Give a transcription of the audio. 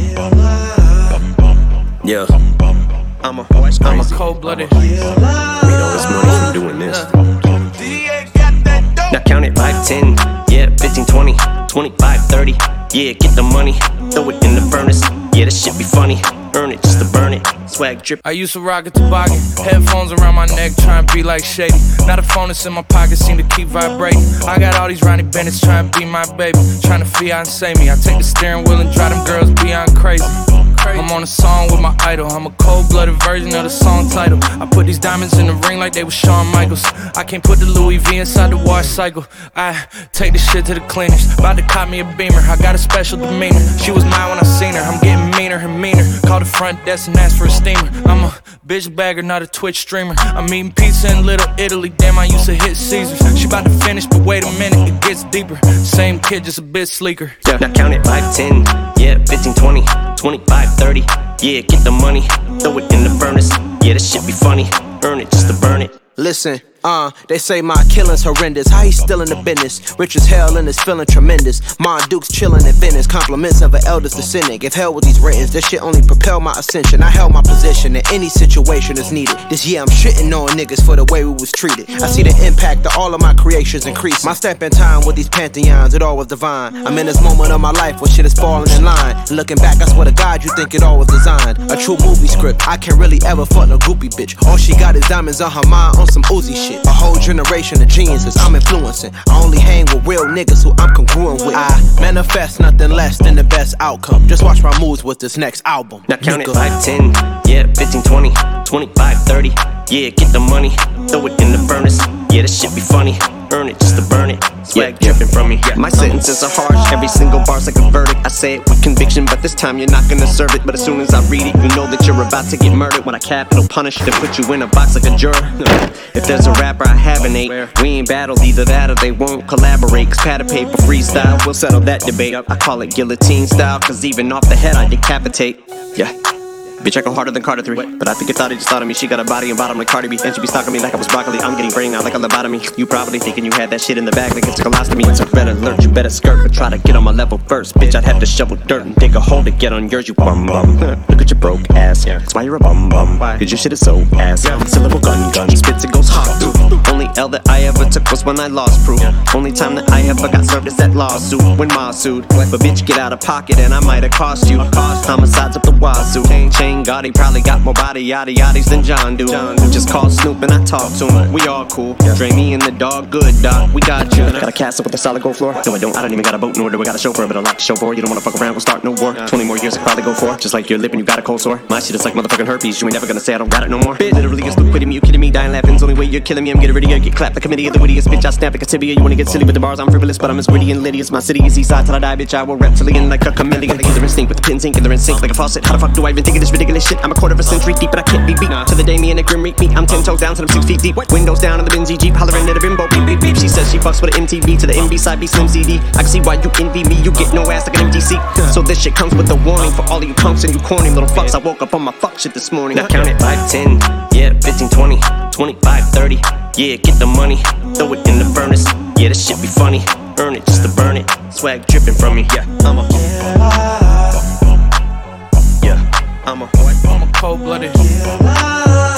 Yeah, I'm a cold-blooded. Made all this money from doing this. Now count it 5, 10, yeah, 15, 20, 25, 30. Yeah, get the money, throw it in the furnace. Yeah, this shit be funny. Earn it just to burn it. Swag drip. I used to rock a toboggan. Headphones around my neck, trying to be like Shady. Now the phone that's in my pocket seem to keep vibrating. I got all these Ronnie Bennett's trying to be my baby. Trying to fiancé me. I take the steering wheel and drive them girls beyond crazy. I'm on a song with my idol. I'm a cold-blooded version of the song title. I put these diamonds in the ring like they were Shawn Michaels. I can't put the Louis V inside the wash cycle. I take this shit to the cleaners. About to cop me a Beamer. I got a special demeanor. She was mine when I seen her. I'm getting meaner and meaner. Call the front desk and ask for a steamer. I'm a bitch bagger, not a Twitch streamer. I'm eating pizza in Little Italy. Damn, I used to hit Caesars. She about to finish, but wait a minute, it gets deeper. Same kid, just a bit sleeker. Yeah. Now count it 5, 10, yeah, 15, 20, 25, 30. Yeah, get the money, throw it in the furnace. Yeah, this shit be funny. Earn it just to burn it. Listen, they say my killing's horrendous. How he still in the business? Rich as hell and is feeling tremendous. Mon Duke's chillin' in Venice. Compliments of an eldest descendant. If hell with these ratings, this shit only propel my ascension. I held my position in any situation that's needed. This year I'm shitting on niggas for the way we was treated. I see the impact of all of my creations increase. My step in time with these pantheons, it all was divine. I'm in this moment of my life where shit is falling in line. And looking back, I swear to God, you think it all was designed. A true movie script. I can't really ever fuck no groupie bitch. All she got is diamonds on her mind on some Uzi shit. A whole generation of geniuses I'm influencing. I only hang with real niggas who I'm congruent with. I manifest nothing less than the best outcome. Just watch my moves with this next album. Now count it 5, 10, yeah, 15, 20, 25, 30. Yeah, get the money, throw it in the furnace. Yeah, this shit be funny. Earn it just to burn it. Swag dripping from me. My sentences are harsh, every single bar's like a verdict. I say it with conviction, but this time you're not gonna serve it. But as soon as I read it, you know that you're about to get murdered. When I capital punish, then put you in a box like a juror. If there's a rapper I haven't ate, we ain't battled either that or they won't collaborate. Cause pad of paper freestyle, we'll settle that debate. I call it guillotine style, cause even off the head I decapitate. Yeah. Bitch, I go harder than Carter 3. But I think it thought it just thought of me. She got a body and bottom like Cardi B. And she be stalking me like I was broccoli. I'm getting brain out like a lobotomy. You probably thinking you had that shit in the bag like it's a colostomy. It's a red alert, you better skirt. But try to get on my level first. Bitch, I'd have to shovel dirt and dig a hole to get on yours, you bum bum. Look at your broke ass. That's why you're a bum bum. Cause your shit is so ass. Syllable gun. Spits it goes hot through. Only L that I ever took was when I lost proof. Only time that I ever got served is that lawsuit when Ma sued. But bitch, get out of pocket and I might have cost you. Homicides up the wazoo. Chain Gotti probably got more body yaddies than John do. Just call Snoop and I talk to him. We all cool. Dre me and the dog, good dog. We got you. Got a castle with a solid gold floor. No, I don't even got a boat, nor do I got a chauffeur, but a lot to show for. You don't wanna fuck around, we'll start no war. 20 more years I probably go for. Just like your lip and you got a cold sore. My shit is like motherfucking herpes. You ain't never gonna say I don't got it no more. Bitch, literally is quitting me. You kidding me? Dying laughing's only way you're killing me. I'm getting ready to get clapped. The committee of the wittiest bitch. I snap like a tibia. You wanna get silly with the bars? I'm frivolous, but I'm as gritty and litty as my city is east side till I die, bitch. I will reptilian like a chameleon. Killer instinct with the pins ink and they're in sync like a faucet. How the fuck do I even think of this ridiculous shit? I'm a quarter of a century deep, but I can't be beat. To the day me and the grim reap me. I'm 10 toes down till I'm 6 feet deep. Windows down in the Benzie Jeep, hollering at a bimbo. Beep beep beep. She says she fucks with an MTV to the MB side B Slim CD. I can see why you envy me. You get no ass like an MTC. So this shit comes with a warning for all of you punks and you corny little fucks. I woke up on my fuck shit this morning. Now count it 5, 10, yeah, 15, 20, 25, 30. Yeah, get the money, throw it in the furnace. Yeah, this shit be funny. Earn it just to burn it. Swag dripping from me. Yeah, I'm a cold-blooded.